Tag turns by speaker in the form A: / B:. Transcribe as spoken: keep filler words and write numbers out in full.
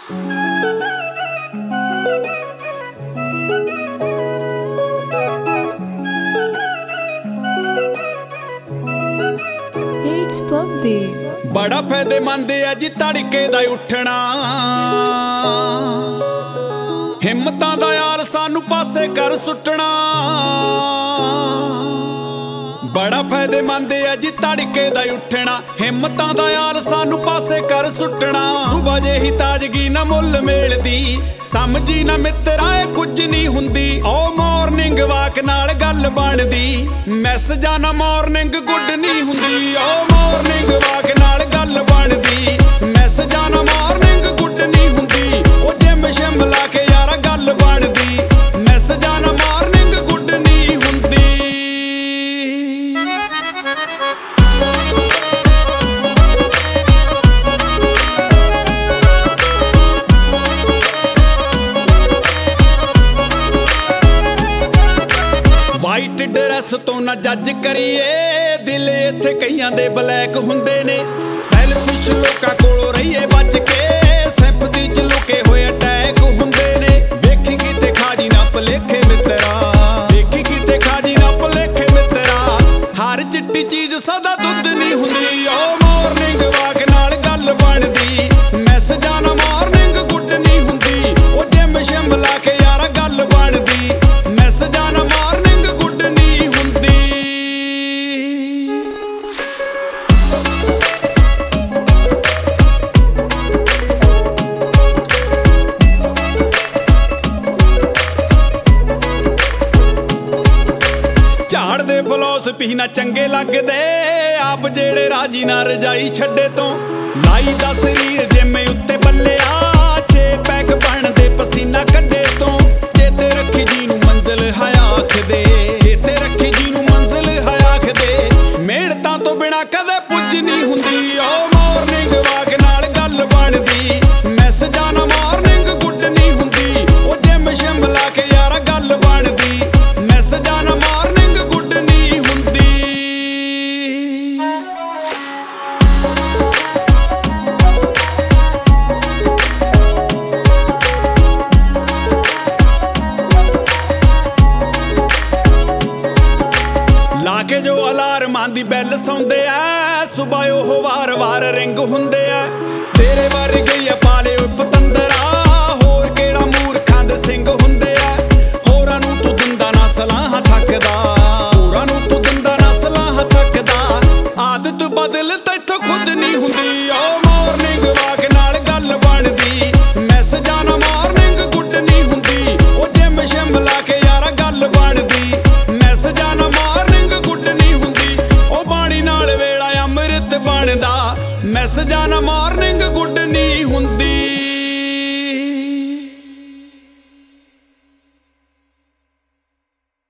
A: बड़ा फायदेमंद है जी तड़के दा उठना, हिम्मतां दा यार सानू पासे कर सुटना। बड़ा फायदेमंद है जी तड़के दा उठना, हिम्मतां दा यार सानू पासे कर सुटना। सुबह जे ही ताजगी ना मुल मिलदी, समझी ना मित्रा कुछ नहीं हुंदी। ओ मॉर्निंग वाक नाल गल बनदी, मैसेजां ना मॉर्निंग गुड नहीं हुंदी। ओ मॉर्निंग वाक नाल गल बनदी, मैसेजां ना मॉर्निंग गुड नहीं हुंदी। ओ जिम शिम ला के यार गल बनदी, मैसेजां ना मॉर्निंग गुड नहीं हुंदी। वाइट ड्रैस तो ना जज करिए, दिल इत्थे कईयां दे ब्लैक हुंदे ने। सैल्फिश लोकां कोलों रहिए बच के, सिंपथी च लुके होए अटैक हुंदे ने। वेखी किते खाजी ना भलेखे मित्रा, वेखी किते खाजी ना भलेखे मित्रा। हर चिट्टी चीज सदा दुੱਧ नहीं हुंदी। ओ मॉर्निंग वाक नाल गल बनदी, मैसेजां ना मॉर्निंग गुड नहीं हुंदी। ओ जिम शिम ला के यार गल बनदी, मैसेजां ना मॉर्निंग गुड नहीं हुंदी। झाड़ दे फिलोसफी ना चंगे लगदे, आप जेड़े राजी ना रजाई छड्डे तो। लाई दा शरीर जिम्मे उत्ते बल्लिया, छे पैग बनदे पसीना कड्डे तो। चेते रखी जी नू मंजिल है आखदे, चेते रखी जी नू मंजिल है आखदे। मेहनतां तो बिना कदे पुज नहीं हुंदी। ओ मॉर्निंग वाक नाल गल बनदी, मैसेजां ना मॉर्निंग गुड नहीं हुंदी। ओ जिम शिम ला के यार गल बनदी, मैसेजां ना मॉर्निंग गुड नहीं हुंदी। लाके जो अलार्मां दी बैल सौंदे आ, सुबह ओह वार वार रिंग हुंदे आ। तेरे वर्गे ही पाले पतंदरा, होर केड़ा मूर्खां दे सिंग हुंदे आ। होरां नूं तू दिंदा ना सलाहां थकदा, होरां नूं तू दिंदा ना सलाहां थकदा। आदत बदल तैथों खुद नहीं हुंदी। ओ मॉर्निंग वाक नाल गल बनदी, मैसेजां ना मॉर्निंग गुड नहीं हुंदी। ओ जिम शिम ला के यार गल बनदी, मैसेजां ना मॉर्निंग गुड नहीं हुंदी। ओ बाणी नाल वेला अमृत बनदा, मैसेजां ना मॉर्निंग गुड नहीं हुंदी।